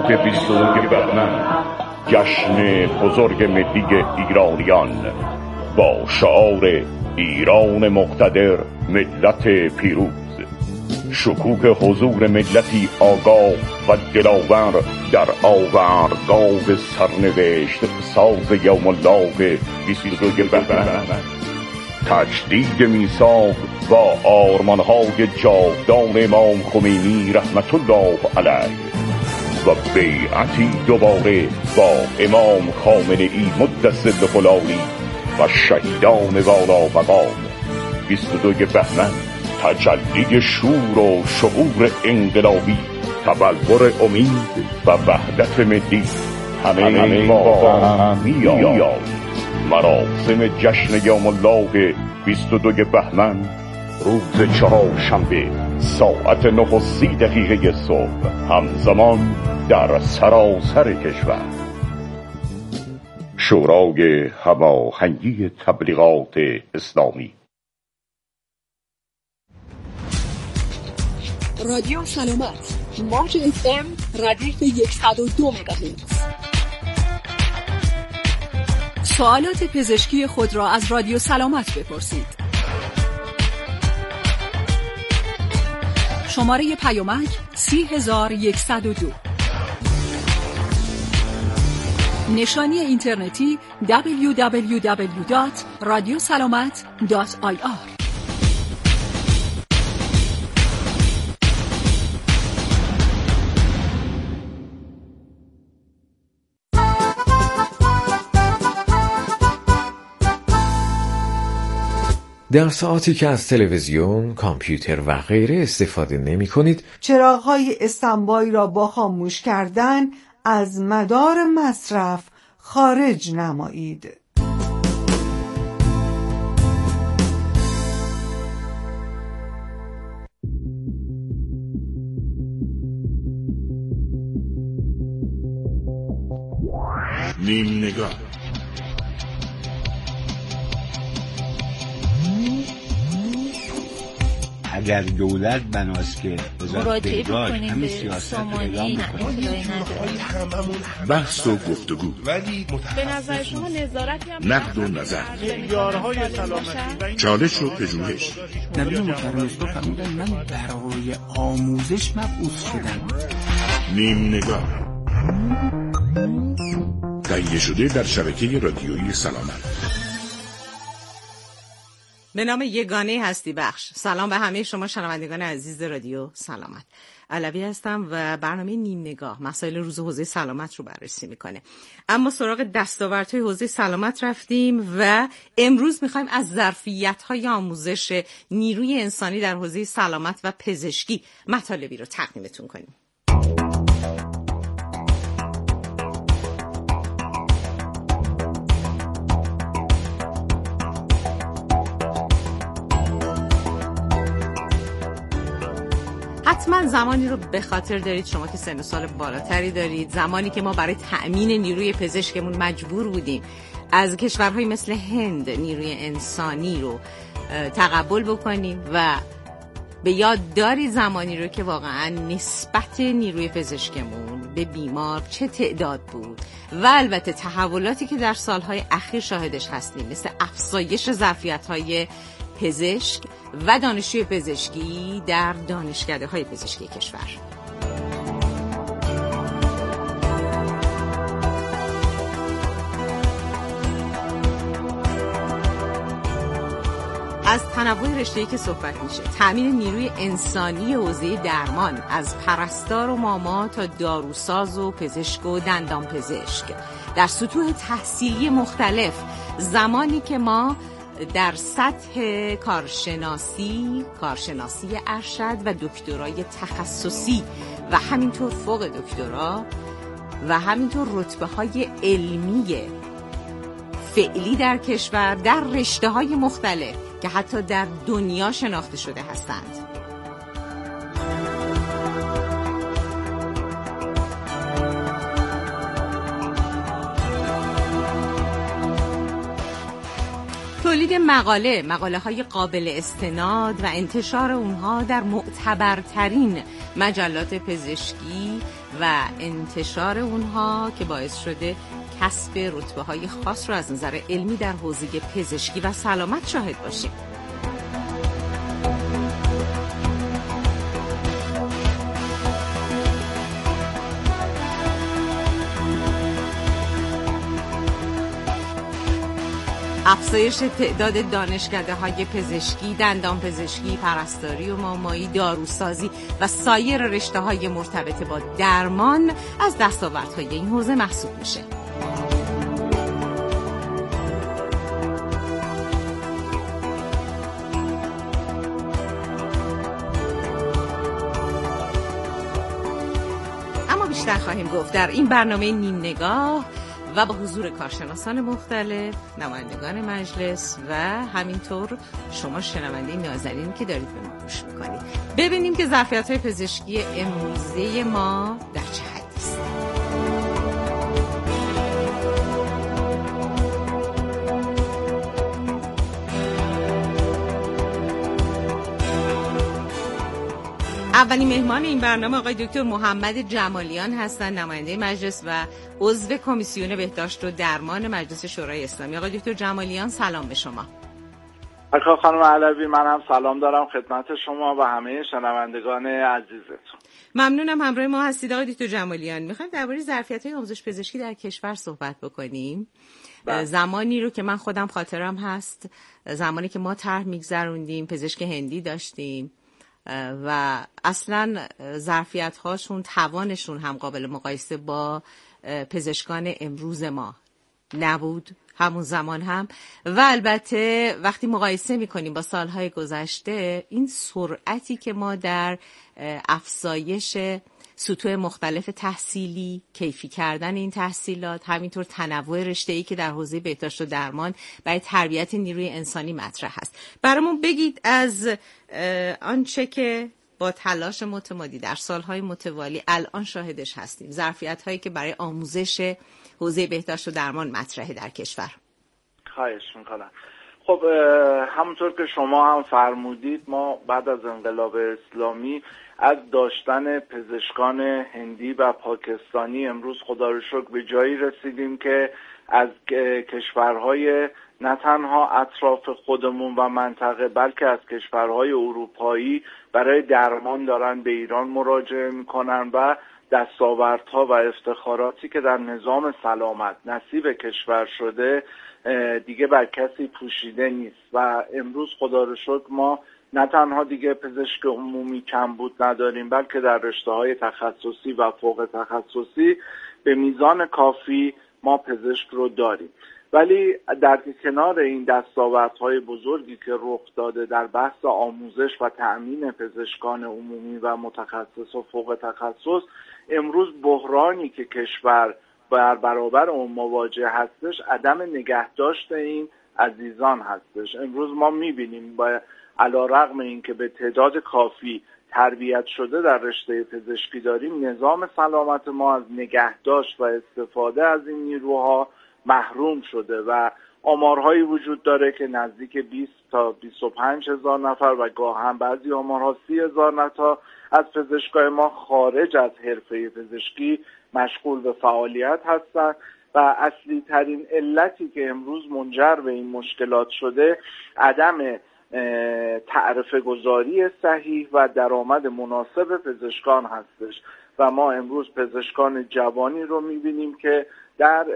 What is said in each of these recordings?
تعطیلات 22 بهمن، جشن بزرگ ملی ایرانیان با شعار ایران مقتدر، ملت پیروز. شکوه حضور ملتی آگاه و دلاور در آوردگاه سرنوشت ساز یوم الله 22 بهمن. تجدید میثاق با آرمان‌های جاودان امام خمینی رحمت الله علیه و بیعتی دوباره با امام خامنه‌ای مدثر العالی و شهیدان والا مقام. 22 بهمن تجلی شور و شعور انقلابی، تبلور امید و وحدت ملی. همه با هم میآییم. مراسم جشن یوم الله 22 بهمن روز چهارشنبه ساعت 9:30 صبح، همزمان در سراسر کشور. شورای هماهنگی تبلیغات اسلامی. رادیو سلامت، موج FM ردیف 102 مگاهرتز. سوالات پزشکی خود را از رادیو سلامت بپرسید. شماره پیامک 30102. نشانی اینترنتی www.radiosalamat.ir. در ساعتی که از تلویزیون، کامپیوتر و غیره استفاده نمی کنید، چراغ‌های استنبایی را با خاموش کردن از مدار مصرف خارج نمایید. نیم نگاه. اگر دولت بناست که مراجعه بکنیم به سامانه بحث و گفتگو، ولی به نظر شما نظارتی هم نقد و نظر، معیارهای سلامتی، چالش و پژوهش. نبی مکرم اسلام فرمودن من برای آموزش مبعوث شدم. نیم نگاه تهیه شده در شبکه رادیویی سلامت. به نام یگانه هستی بخش. سلام به همه شما شنوندگان عزیز رادیو سلامت. علوی هستم و برنامه نیم نگاه مسائل روز حوزه سلامت رو بررسی میکنه. اما سراغ دستاوردهای حوزه سلامت رفتیم و امروز میخوایم از ظرفیت‌های آموزش نیروی انسانی در حوزه سلامت و پزشکی مطالبی رو تقدیمتون کنیم. حتما زمانی رو به خاطر دارید شما که سن و سال بالاتری دارید، زمانی که ما برای تأمین نیروی پزشکمون مجبور بودیم از کشورهای مثل هند نیروی انسانی رو تقبل بکنیم و به یاد دارید زمانی رو که واقعا نسبت نیروی پزشکمون به بیمار چه تعداد بود و البته تحولاتی که در سالهای اخیر شاهدش هستیم مثل افزایش ظرفیت‌های پزشک و دانشجوی پزشکی در دانشکده‌های پزشکی کشور. از تنوع رشته‌ای که صحبت میشه، تأمین نیروی انسانی حوزه درمان، از پرستار و ماما تا داروساز و پزشک و دندان پزشک در سطوح تحصیلی مختلف، زمانی که ما در سطح کارشناسی ارشد و دکترای تخصصی و همینطور فوق دکترا و همینطور رتبه‌های علمی فعلی در کشور در رشته‌های مختلف که حتی در دنیا شناخته شده هستند. تولید مقاله های قابل استناد و انتشار اونها در معتبرترین مجلات پزشکی و انتشار اونها که باعث شده کسب رتبه های خاص رو از نظر علمی در حوزه پزشکی و سلامت شاهد باشیم. افزایش تعداد دانشکده‌های پزشکی، دندان پزشکی، پرستاری و مامایی، داروسازی و سایر رشته‌های مرتبط با درمان از دستاوردهای این حوزه محسوب میشه. اما بیشتر خواهیم گفت در این برنامه نیم نگاه و با حضور کارشناسان مختلف، نمایندگان مجلس و همینطور شما شنونده نازنین که دارید به ما گوش میکنید، ببینیم که ظرفیت‌های پزشکی امروزه ما در چه حدی است. اولین مهمان این برنامه آقای دکتر محمد جمالیان هستند، نماینده مجلس و عضو کمیسیون بهداشت و درمان مجلس شورای اسلامی. آقای دکتر جمالیان سلام به شما. خانم علوی، من هم سلام دارم خدمت شما و همه شنوندگان عزیزتون. ممنونم همراه ما هستید. آقای دکتر جمالیان، میخوایم درباره ظرفیت‌های آموزش پزشکی در کشور صحبت بکنیم. زمانی رو که من خودم خاطرم هست، زمانی که ما طرح میگذروندیم پزشک هندی داشتیم و اصلا ظرفیت هاشون، توانشون هم قابل مقایسه با پزشکان امروز ما نبود همون زمان هم. و البته وقتی مقایسه میکنیم با سالهای گذشته، این سرعتی که ما در افزایش سطوح مختلف تحصیلی، کیفی کردن این تحصیلات، همینطور تنوع رشته‌ای که در حوزه بهداشت و درمان برای تربیت نیروی انسانی مطرح است. برامون بگید از آنچه که با تلاش متمادی در سالهای متوالی الان شاهدش هستیم، ظرفیت‌هایی که برای آموزش حوزه بهداشت و درمان مطرحه در کشور. خواهش می‌کنم. خب همونطور که شما هم فرمودید، ما بعد از انقلاب اسلامی از داشتن پزشکان هندی و پاکستانی امروز خدا رو شکر به جایی رسیدیم که از کشورهای نه تنها اطراف خودمون و منطقه بلکه از کشورهای اروپایی برای درمان دارن به ایران مراجعه میکنن و دستاوردها و افتخاراتی که در نظام سلامت نصیب کشور شده دیگه بر کسی پوشیده نیست و امروز خدا رو شکر ما نه تنها دیگه پزشک عمومی کمبود نداریم، بلکه در رشته‌های تخصصی و فوق تخصصی به میزان کافی ما پزشک رو داریم. ولی در کنار این دستاوردهای بزرگی که رخ داده در بحث آموزش و تأمین پزشکان عمومی و متخصص و فوق تخصص، امروز بحرانی که کشور بر برابر اون مواجه هستش عدم نگهداشت این عزیزان هستش. امروز ما می‌بینیم با علی‌رغم اینکه به تعداد کافی تربیت شده در رشته پزشکی داریم، نظام سلامت ما از نگهداشت و استفاده از این نیروها محروم شده و آمارهایی وجود داره که نزدیک 20 تا 25 هزار نفر و گاهن بعضی آمارها 30,000 نفر از پزشکای ما خارج از حرفه پزشکی مشغول به فعالیت هستند و اصلی ترین علتی که امروز منجر به این مشکلات شده عدم تعرفه گذاری صحیح و درآمد مناسب پزشکان هستش و ما امروز پزشکان جوانی رو می‌بینیم که در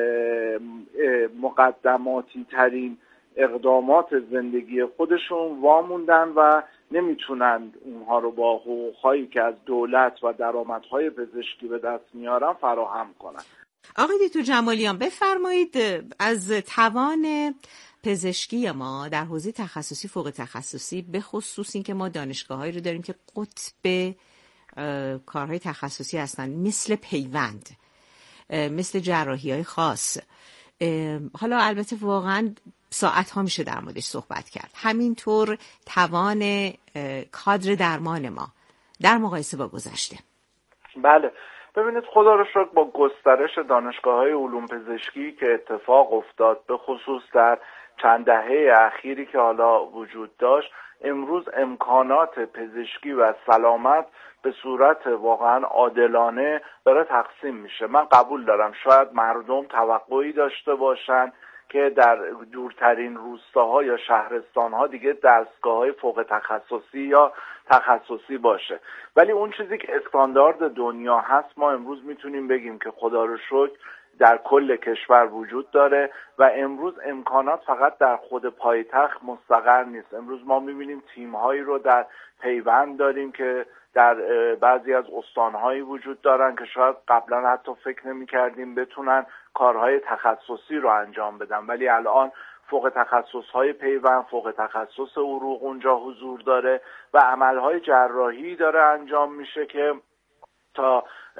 مقدماتی ترین اقدامات زندگی خودشون واموندن و نمیتونن اونها رو با حقوق‌هایی که از دولت و درآمدهای پزشکی به دست میارن فراهم کنن. آقای دکتر جمالیان بفرمایید از توان پزشکی ما در حوزه تخصصی، فوق تخصصی، به خصوص این که ما دانشگاه‌هایی رو داریم که قطب کارهای تخصصی هستن، مثل پیوند، مثل جراحی‌های خاص. حالا البته واقعا ساعت‌ها میشه در موردش صحبت کرد. همینطور توان کادر درمان ما در مقایسه با گذشته. بله، ببینید خدا رو شکر با گسترش دانشگاه‌های علوم پزشکی که اتفاق افتاد، به خصوص در چند دهه اخیری که حالا وجود داشت، امروز امکانات پزشکی و سلامت به صورت واقعا عادلانه داره تقسیم میشه. من قبول دارم شاید مردم توقعی داشته باشن که در دورترین روستاها یا شهرستانها دیگه دستگاه‌های فوق تخصصی یا تخصصی باشه، ولی اون چیزی که استاندارد دنیا هست ما امروز میتونیم بگیم که خدا رو شکر در کل کشور وجود داره و امروز امکانات فقط در خود پایتخت مستقر نیست. امروز ما میبینیم تیم‌هایی رو در پیوند داریم که در بعضی از استان‌هایی وجود دارن که شاید قبلا حتی فکر نمی‌کردیم بتونن کارهای تخصصی رو انجام بدن، ولی الان فوق تخصص‌های پیوند، فوق تخصص عروق اونجا حضور داره و عملهای جراحی داره انجام میشه که تا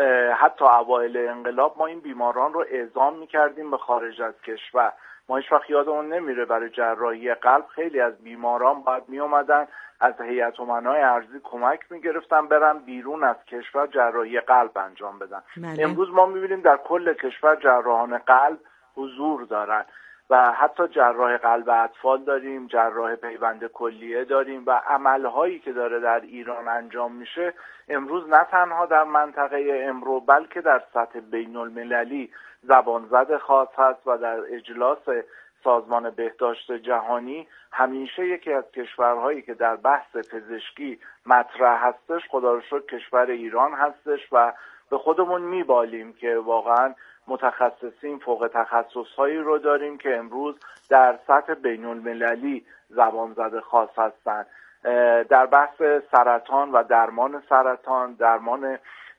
حتی اوایل انقلاب ما این بیماران رو اعزام می‌کردیم به خارج از کشور. ما هیچ وقت یادمون نمیره برای جراحی قلب خیلی از بیماران باید میومدن از هیئت امنای ارضی کمک میگرفتن برن بیرون از کشور جراحی قلب انجام بدن. امروز ما میبینیم در کل کشور جراحان قلب حضور دارن و حتی جراح قلب اطفال داریم، جراح پیوند کلیه داریم و عملهایی که داره در ایران انجام میشه امروز نه تنها در منطقه امرو بلکه در سطح بین المللی زبانزد خاص هست و در اجلاس سازمان بهداشت جهانی همیشه یکی از کشورهایی که در بحث پزشکی مطرح هستش خدا رو شکر کشور ایران هستش و به خودمون میبالیم که واقعا متخصصین فوق تخصصهایی رو داریم که امروز در سطح بین المللی زبانزد خاص هستند. در بحث سرطان و درمان سرطان، درمان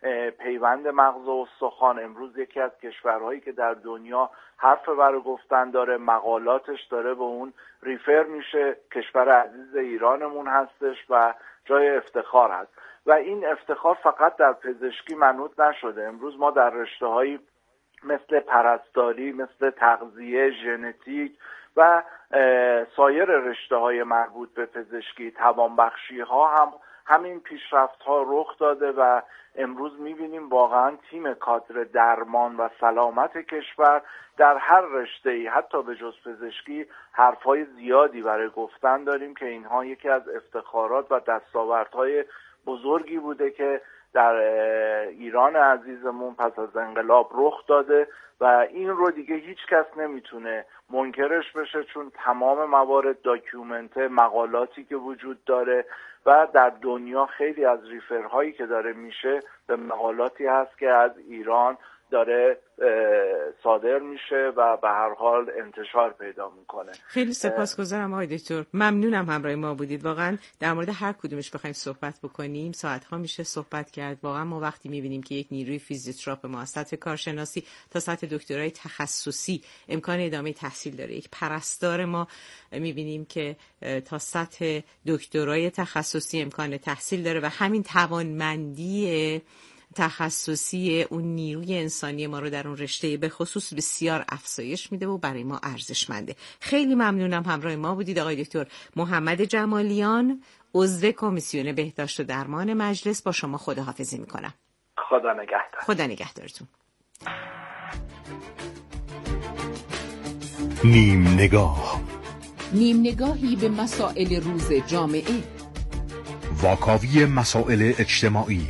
پیوند مغز و استخوان امروز یکی از کشورهایی که در دنیا حرف برای گفتن داره، مقالاتش داره به اون ریفر میشه، کشور عزیز ایرانمون هستش و جای افتخار هست و این افتخار فقط در پزشکی منوط نشده. امروز ما در رشته‌هایی مثل پرستاری، مثل تغذیه، ژنتیک و سایر رشته‌های مربوط به پزشکی، توانبخشی‌ها هم همین پیشرفت‌ها رخ داده و امروز می‌بینیم واقعاً تیم کادر درمان و سلامت کشور در هر رشته‌ای حتی به جز پزشکی حرف‌های زیادی برای گفتن داریم که اینها یکی از افتخارات و دستاوردهای بزرگی بوده که در ایران عزیزمون پس از انقلاب رخ داده و این رو دیگه هیچ کس نمیتونه منکرش بشه چون تمام موارد داکیومنته، مقالاتی که وجود داره و در دنیا خیلی از ریفرهایی که داره میشه به مقالاتی هست که از ایران داره صادر میشه و به هر حال انتشار پیدا میکنه. خیلی سپاسگزارم آقای دکتر، ممنونم همراه ما بودید. واقعا در مورد هر کدومش بخوایم صحبت بکنیم ساعت‌ها میشه صحبت کرد. واقعا ما وقتی میبینیم که یک نیروی فیزیوتراپ ما از سطح کارشناسی تا سطح دکترای تخصصی امکان ادامه تحصیل داره، یک پرستار ما میبینیم که تا سطح دکترای تخصصی امکان تحصیل داره و همین توانمندی تخصصی اون نیروی انسانی ما رو در اون رشته به خصوص بسیار افزایش میده و برای ما ارزشمنده. خیلی ممنونم همراه ما بودید آقای دکتر محمد جمالیان، عضو کمیسیون بهداشت و درمان مجلس. با شما خداحافظی میکنم. خدا نگهدار. خدا نگهدارتون. نیم نگاه، نیم نگاهی به مسائل روز جامعه، واکاوی مسائل اجتماعی،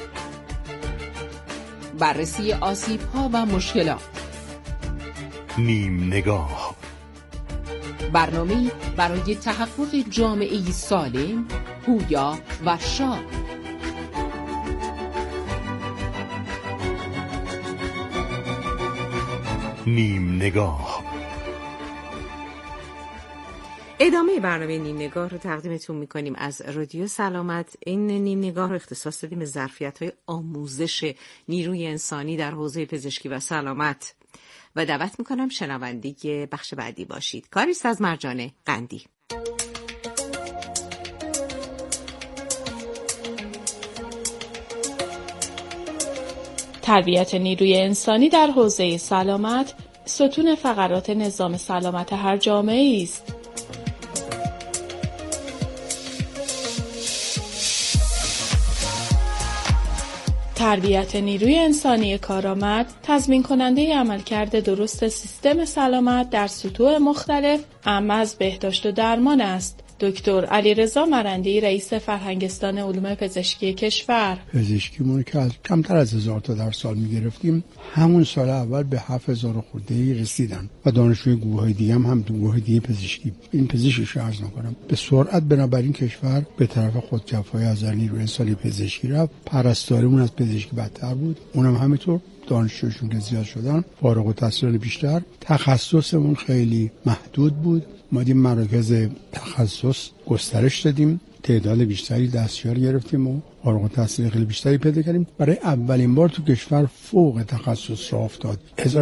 بررسی آسیب‌ها و مشکلات. نیم نگاه، برنامه‌ای برای تحقق جامعه‌ای سالم، پویا و شاد. نیم نگاه. ادامه برنامه نیم نگاه رو تقدیمتون میکنیم از رادیو سلامت. این نیم نگاه رو اختصاص دادیم به ظرفیت‌های آموزش نیروی انسانی در حوزه پزشکی و سلامت و دعوت میکنم شنونده بخش بعدی باشید. کاریست از مرجان قندی. تربیت نیروی انسانی در حوزه سلامت ستون فقرات نظام سلامت هر جامعه‌ای است. تربیت نیروی انسانی کارآمد تضمین کننده عملکرد درست سیستم سلامت در سطوح مختلف اما از بهداشت و درمان است. دکتر علیرضا مرندی رئیس فرهنگستان علوم پزشکی کشور: پزشکیمون که از کمتر از 1000 تا در سال میگرفتیم، همون سال اول به 7000 خورده رسیدن و دانشجوی گروه‌های دیگه هم تو گروه دیگه پزشکی. این پزشکش عرض نکنم به سرعت بنابراین کشور به طرف خودکفایی از نیروی انسانی پزشکی رفت. پرستاریمون از پزشکی بدتر بود، اونم همینطور. دانشجویشون که زیاد شدن، فارغ التحصیلان بیشتر. تخصصمون خیلی محدود بود. ما دیم مراکز تخصص گسترش دادیم، تعداد بیشتری دستیار گرفتیم و فارغ التحصیل خیلی بیشتری پیدا کردیم. برای اولین بار تو کشور فوق تخصص راه افتاد.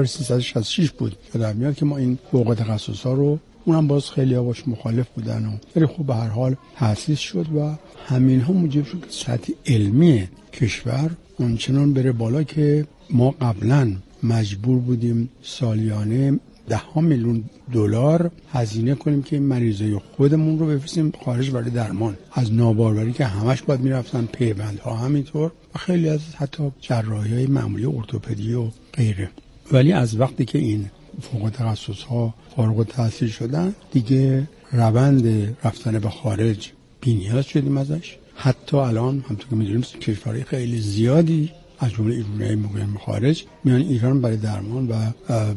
1366 بود یادم میاد که ما این فوق تخصص ها رو، اونم باز خیلی باش مخالف بودن و ولی خب به هر حال تأسیس شد و همین ها موجب شد که سطح علمی کشور اونچنان بره بالا که ما قبلا مجبور بودیم سالیانه 10 میلیون دلار هزینه کنیم که این مریضای خودمون رو بفرستیم خارج برای درمان، از ناباروری که همش باید میرفتن، پیوندها همینطور و خیلی از حتی جراحی‌های معمولی ارتوپدی و غیره. ولی از وقتی که این فوق تخصص‌ها فارغ التحصیل شدن دیگه روند رفتن به خارج بی‌نیاز شدیم ازش. حتی الان همونطور که می‌دونیم کشورهای خیلی زیادی از جمله ایرانیای مقیم خارج میان ایران برای درمان و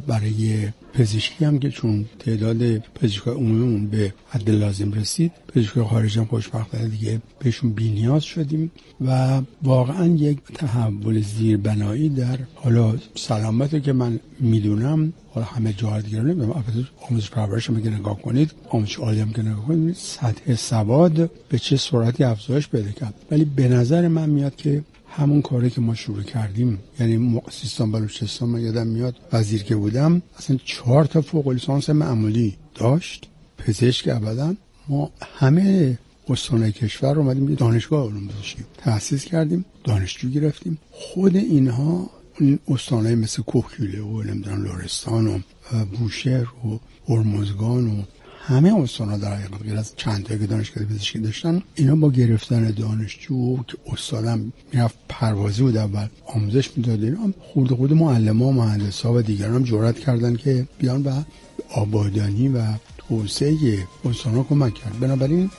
برای پزشکی هم که چون تعداد پزشکای عمومیمون به حد لازم رسید، پزشکای خارجی هم خوشبختانه دیگه بهشون بی‌نیاز شدیم و واقعا یک تحول زیربنایی در حالا سلامتی که من میدونم، حالا همه جاها دیگه نمیدونم، البته آموزش پرورش هم که نگاه کنید، آموزش عالی هم که نگاه کنید، سطح سواد به چه سرعتی افزایش پیدا کرد. ولی به نظر من میاد که همون کاری که ما شروع کردیم، یعنی سیستان بلوچستان، من یادم میاد وزیر که بودم اصلا 4 تا فوق لیسانس معمولی داشت پزشک. ابدا ما همه استان‌های کشور رو اومدیم دانشگاه علوم پزشکی تأسیس کردیم، دانشجو گرفتیم. خود اینها این استان‌های مثل کوهگیله و نمیدونم لرستان و بوشهر و هرمزگان و همه استان‌ها در حقیقت غیر از چند تا که دانشگاه پزشکی داشتن، اینا با گرفتن دانشجو که استادم میرفت پروازی بود اول آموزش میداد، اینا خورده معلم‌ها و مهندس‌ها و دیگران هم جرأت کردن که بیان و آبادانی و توسعه استان‌ها کمک کرد. بنابراین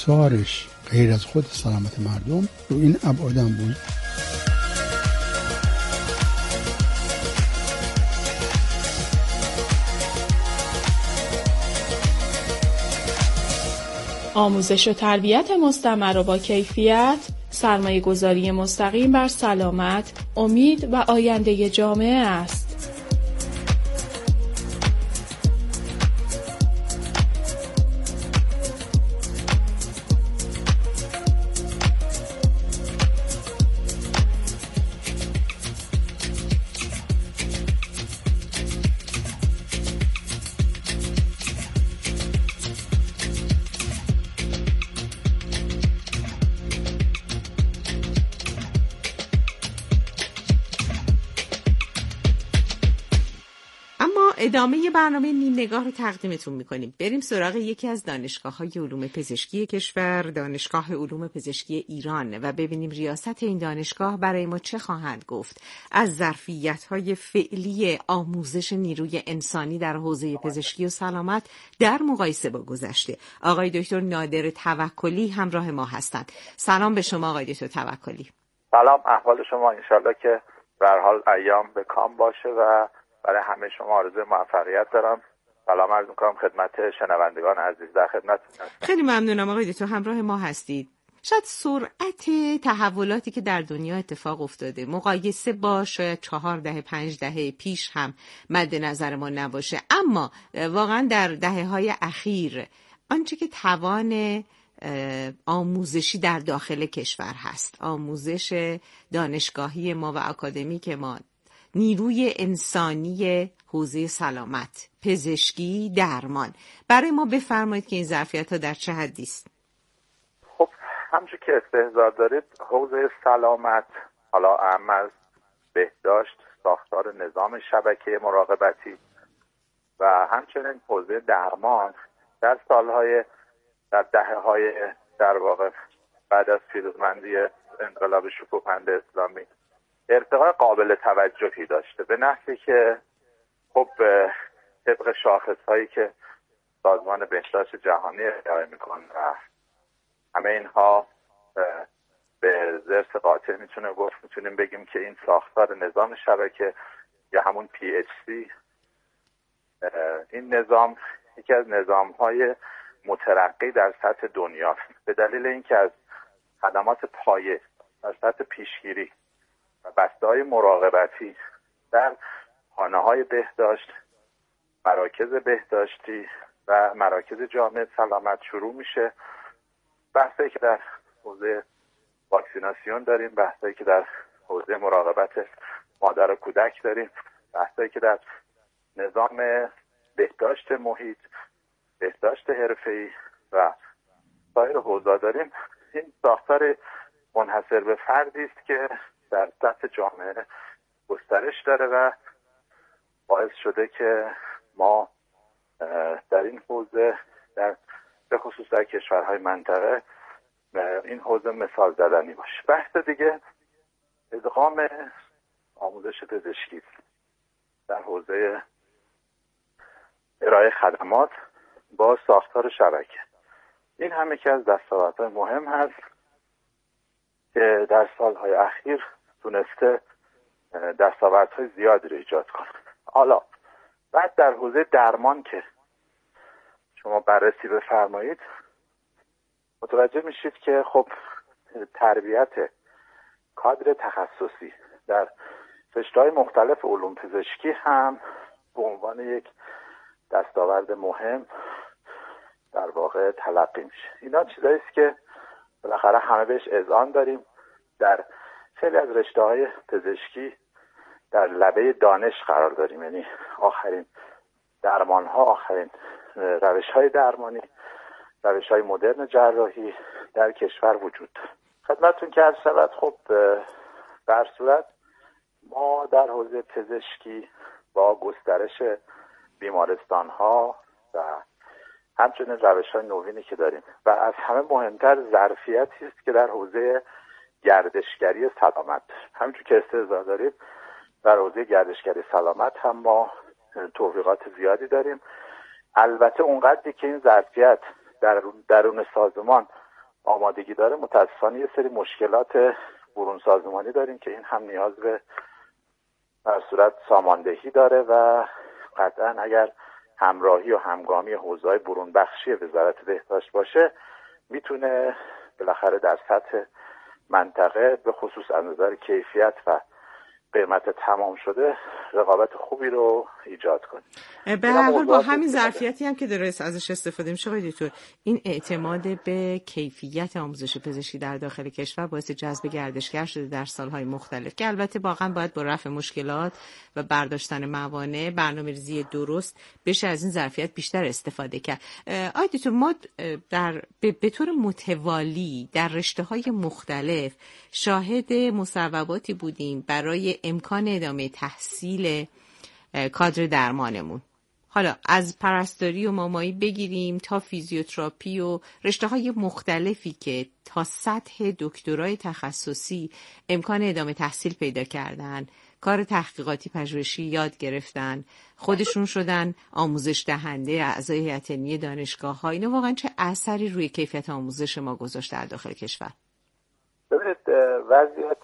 آثارش غیر از خود سلامت مردم رو این ابعاد هم بود. آموزش و تربیت مستمر و با کیفیت، سرمایه گذاری مستقیم بر سلامت، امید و آینده جامعه است. ادامه برنامه نیم نگاه رو تقدیمتون میکنیم. بریم سراغ یکی از دانشگاه‌های علوم پزشکی کشور، دانشگاه علوم پزشکی ایران، و ببینیم ریاست این دانشگاه برای ما چه خواهند گفت از ظرفیت‌های فعلی آموزش نیروی انسانی در حوزه پزشکی و سلامت در مقایسه با گذشته. آقای دکتر نادر توکلی همراه ما هستند. سلام به شما آقای دکتر توکلی. سلام، احوال شما؟ انشالله که به هر حال ایام به کام باشه و برای همه شما آرزوی موفقیت دارم. سلام عرض می‌کنم خدمت شنوندگان عزیز، در خدمتتون هستم. خیلی ممنونم آقای دکتر همراه ما هستید. شاید سرعت تحولاتی که در دنیا اتفاق افتاده مقایسه با شاید 4-5 دهه پیش هم مد نظر ما نباشه، اما واقعا در دهه‌های اخیر آنچه که توان آموزشی در داخل کشور هست، آموزش دانشگاهی ما و اکادمیک ما، نیروی انسانی حوزه سلامت، پزشکی، درمان، برای ما بفرمایید که این ظرفیت‌ها در چه حدی است؟ خب همچون که استحضار دارید، حوزه سلامت حالا اهم از بهداشت، ساختار نظام شبکه مراقبتی و همچنین حوزه درمان در دهه‌های در واقع بعد از پیروزمندی انقلاب شکوهمند اسلامی ارتقاء قابل توجهی داشته، به نحوی که خب طبق شاخص‌هایی که سازمان بهداشت جهانی ارائه میکنه و همه اینها به ضرس قاطع میتونیم بگیم که این ساختار نظام شبکه یا همون PHC، این نظام یکی از نظام‌های مترقی در سطح دنیاست، به دلیل اینکه از خدمات پایه در سطح پیشگیری و بسته‌های مراقبتی در خانه‌های بهداشت، مراکز بهداشتی و مراکز جامعه سلامت شروع میشه. بحثی که در حوزه واکسیناسیون داریم، بحثی که در حوزه مراقبت مادر و کودک داریم، بحثی که در نظام بهداشت محیط، بهداشت حرفه‌ای و سایر حوزه‌ها داریم. این ساختار منحصر به فردی است که در سطح جامعه گسترش داره و باعث شده که ما در این حوزه به خصوص در کشورهای منطقه این حوزه مثال زدنی باشه. بحث دیگه ادغام آموزش پزشکی در حوزه ارائه خدمات با ساختار شبکه. این هم یکی از دستاوردهای مهم هست که در سالهای اخیر تونسته دستاوردهای زیادی رو ایجاد کنه. حالا بعد در حوزه درمان که شما بررسی بفرمایید، متوجه میشید که خب تربیت کادر تخصصی در رشته‌های مختلف علوم پزشکی هم به عنوان یک دستاورد مهم در واقع تلقی میشه. اینا چیزایی است که بالاخره همه بهش اذعان داریم. در خیلی از رشته‌های پزشکی در لبه دانش قرار داریم، یعنی آخرین درمان‌ها، آخرین روش‌های درمانی، روش‌های مدرن جراحی در کشور وجود داره. خدمتتون که عرض شود، خب در صورت ما در حوزه پزشکی با گسترش بیمارستان‌ها و همچنین روش‌های نوینی که داریم و از همه مهمتر ظرفیتی است که در حوزه گردشگری سلامت، همینجور که استعداد داریم در حوزه گردشگری سلامت هم ما توفیقات زیادی داریم. البته اونقدری که این ظرفیت در درون سازمان آمادگی داره، متاسفانه یه سری مشکلات برون سازمانی داریم که این هم نیاز به در صورت ساماندهی داره و قطعا اگر همراهی و همگامی حوزه‌های برون بخشی وزارت بهداشت باشه، میتونه بالاخره در سطح منطقه به خصوص از نظر کیفیت و قیمت تمام شده رقابت خوبی رو ایجاد کنه. به هر حال با همین ظرفیتی هم که درست ازش استفاده میشه آقای دکتر، این اعتماد به کیفیت آموزش پزشکی در داخل کشور باعث جذب گردشگر شده در سالهای مختلف که البته واقعا باید با رفع مشکلات و برداشتن موانع، برنامه‌ریزی درست بشه از این ظرفیت بیشتر استفاده کرد. آقای دکتر، ما به طور متوالی در رشته‌های مختلف شاهد مصوباتی بودیم برای امکان ادامه تحصیل کادر درمانمون. حالا از پرستاری و مامایی بگیریم تا فیزیوتراپی و رشته‌های مختلفی که تا سطح دکترای تخصصی امکان ادامه تحصیل پیدا کردن، کار تحقیقاتی پژوهشی یاد گرفتن، خودشون شدن آموزش دهنده اعضای هیئت علمی دانشگاه‌ها. اینو واقعا چه اثری روی کیفیت آموزش ما گذاشت در داخل کشور؟ ببینید، وضعیت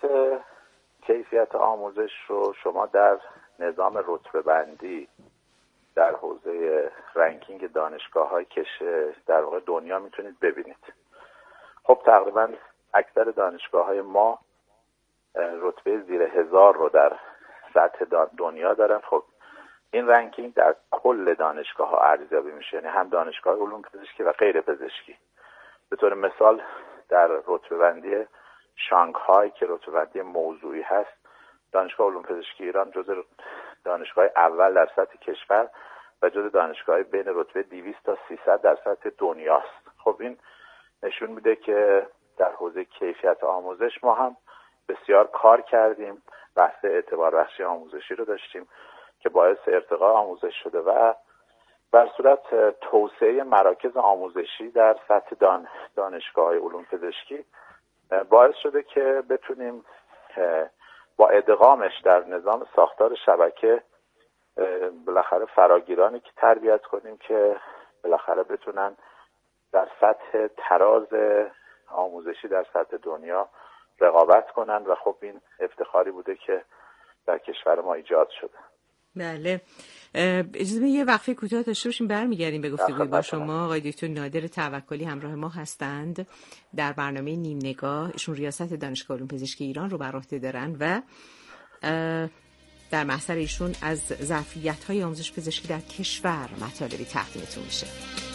کیفیت آموزش رو شما در نظام رتبه بندی در حوزه رنکینگ دانشگاه‌های در واقع دنیا میتونید ببینید. خب تقریبا اکثر دانشگاه‌های ما رتبه زیر 1000 رو در سطح دنیا دارن. خب این رنکینگ در کل دانشگاه‌ها ارزیابی میشه، یعنی هم دانشگاه علوم پزشکی و غیر پزشکی. به طور مثال در رتبه بندی شانگهای که رتبه بندی موضوعی هست، دانشگاه علوم پزشکی ایران جزو دانشگاه اول در سطح کشور و جزو دانشگاه بین رتبه 200 تا 300 در سطح دنیاست. خب این نشون میده که در حوزه کیفیت آموزش ما هم بسیار کار کردیم. بحث اعتبار بخشی آموزشی رو داشتیم که باعث ارتقاء آموزش شده و بر صورت توسعه مراکز آموزشی در سطح دانشگاه علوم پزشکی باعث شده که بتونیم با ادغامش در نظام ساختار شبکه بالاخره فراگیرانی که تربیت کنیم که بالاخره بتونن در سطح تراز آموزشی در سطح دنیا رقابت کنن و خب این افتخاری بوده که در کشور ما ایجاد شده. بله، اجازه یه وقفه کوتاه داشته باشیم، برمیگردیم به گفتگوی با شما. آقای دکتر نادر توکلی همراه ما هستند در برنامه نیم نگاه. ایشون ریاست دانشگاه علوم پزشکی ایران رو بر عهده دارن و در محضر ایشون از ظرفیت‌های آموزش پزشکی در کشور مطالبی تقدیمتون میشه.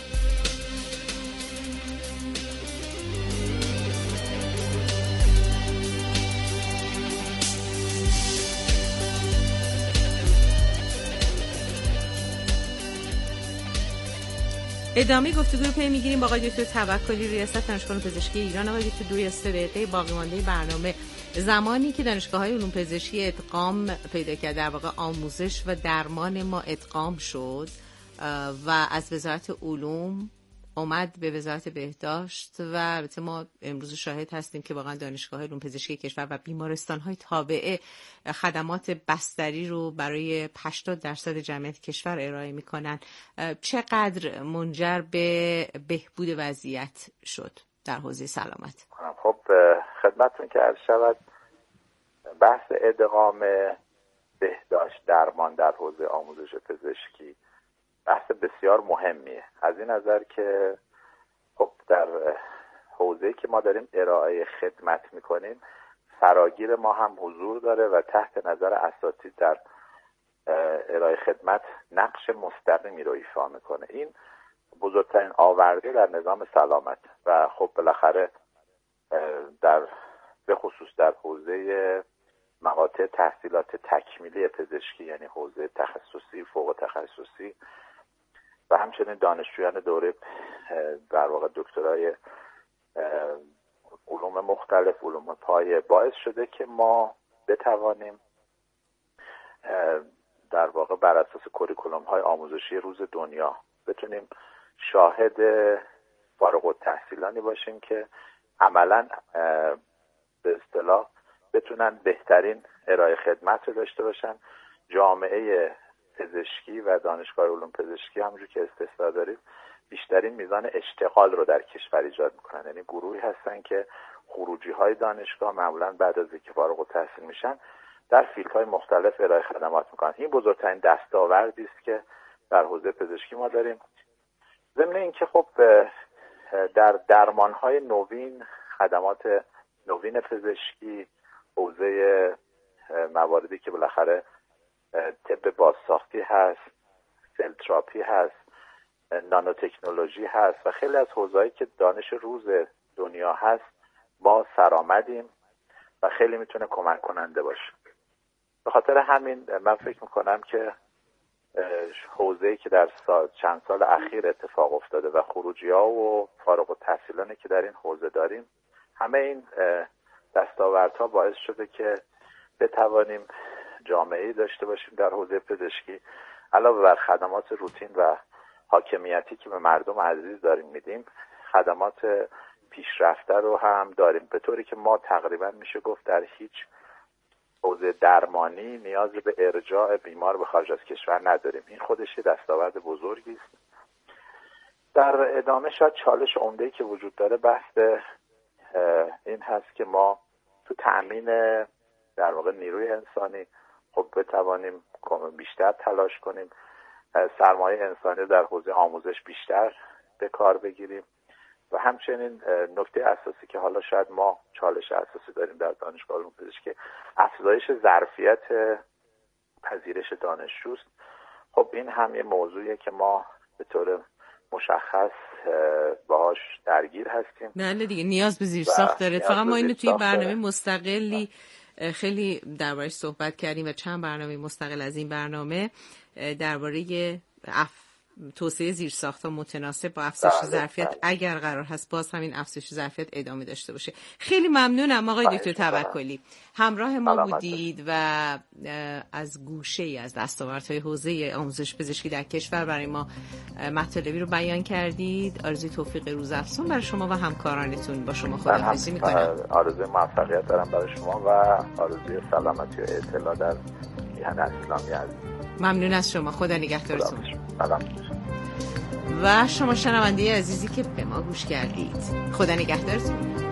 ادامه گفتگو رو پی میگیریم با آقای دکتر توکلی، ریاست دانشگاه علوم پزشکی ایران. آقای دکتر، 2 یا 3 دقیقه باقی مانده برنامه، زمانی که دانشگاه‌های علوم پزشکی ادغام پیدا کرد، در واقع آموزش و درمان ما ادغام شد و از وزارت علوم اومد به وزارت بهداشت و البته ما امروز شاهد هستیم که واقعا دانشگاه علوم پزشکی کشور و بیمارستان‌های تابعه خدمات بستری رو برای 80% جمعیت کشور ارائه می‌کنن. چقدر منجر به بهبود وضعیت شد در حوزه سلامت؟ خب خدمتتون که عرض شود، بحث ادغام بهداشت درمان در حوزه آموزش پزشکی بحث بسیار مهمیه، از این نظر که خب در حوزه‌ای که ما داریم ارائه خدمت میکنیم فراگیر ما هم حضور داره و تحت نظر اساتید در ارائه خدمت نقش مستقیمی رو ایفا میکنه. این بزرگترین آورده در نظام سلامت و خب بالاخره به خصوص در حوزه مقاطع تحصیلات تکمیلی پزشکی، یعنی حوزه تخصصی، فوق تخصصی و همچنین دانشجویان دوره در واقع دکترای علوم مختلف، علوم پایه، باعث شده که ما بتوانیم در واقع بر اساس کوریکولوم های آموزشی روز دنیا بتونیم شاهد فارغ التحصیلانی باشیم که عملاً به اصطلاح بتونن بهترین ارائه خدمت رو داشته باشن. جامعه پزشکی و دانشگاه علوم پزشکی همونجور که استثنا داریم بیشترین میزان اشتغال رو در کشور ایجاد میکنن، یعنی گروهی هستن که خروجی های دانشگاه معمولا بعد از اینکه فارغ التحصیل میشن در فیلدهای مختلف ارائه خدمات میکنن. این بزرگترین دستاوردی است که در حوزه پزشکی ما داریم. ضمن اینکه خب در درمانهای نوین، خدمات نوین پزشکی، حوزه مواردی که بالاخره طب بازساختی هست، سل تراپی هست، نانو تکنولوژی هست و خیلی از حوزه‌ای که دانش روز دنیا هست ما سرآمدیم و خیلی میتونه کمک کننده باشه. به خاطر همین من فکر میکنم که حوزه‌ای که در چند سال اخیر اتفاق افتاده و خروجی‌ها و فارغ التحصیلانی که در این حوزه داریم، همه این دستاوردها باعث شده که بتوانیم جامعه‌ای داشته باشیم در حوزه پزشکی علاوه بر خدمات روتین و حاکمیتی که به مردم عزیز داریم میدیم، خدمات پیشرفته رو هم داریم، به طوری که ما تقریبا میشه گفت در هیچ حوزه درمانی نیاز به ارجاع بیمار به خارج از کشور نداریم. این خودش دستاورد بزرگی است. در ادامه شاید چالش عمده‌ای که وجود داره بحث این هست که ما تو تأمین در واقع نیروی انسانی خب بتوانیم بیشتر تلاش کنیم، سرمایه انسانی در حوزه آموزش بیشتر به کار بگیریم و همچنین نکته اساسی که حالا شاید ما چالش اساسی داریم در دانشگاه علوم پزشکی، افزایش ظرفیت پذیرش دانشجوست. خب این هم یه موضوعیه که ما به طور مشخص باهاش درگیر هستیم. بله دیگه، نیاز به زیرساخت داره. فقط ما اینو توی برنامه مستقلی خیلی درباره‌اش صحبت کردیم و چند برنامه مستقل از این برنامه درباره توسعه زیرساخت‌ها متناسب با افزایش ظرفیت اگر قرار هست باز همین افزایش ظرفیت ادامه داشته باشه. خیلی ممنونم آقای دکتر توکلی، همراه ما بودید و از گوشه‌ای از دستاوردهای حوزه آموزش پزشکی در کشور برای ما مطالبی رو بیان کردید. آرزوی توفیق روزافزون برای شما و همکارانتون. با شما خداحافظی می‌کنم. آرزوی موفقیت دارم برای شما و آرزوی سلامتی و اطلاع در میهن اسلامی عزیز. ممنون از شما. خدا نگهدارتون. سلام. و شما شنونده عزیزی که به ما گوش کردید، خدا نگهدارتون.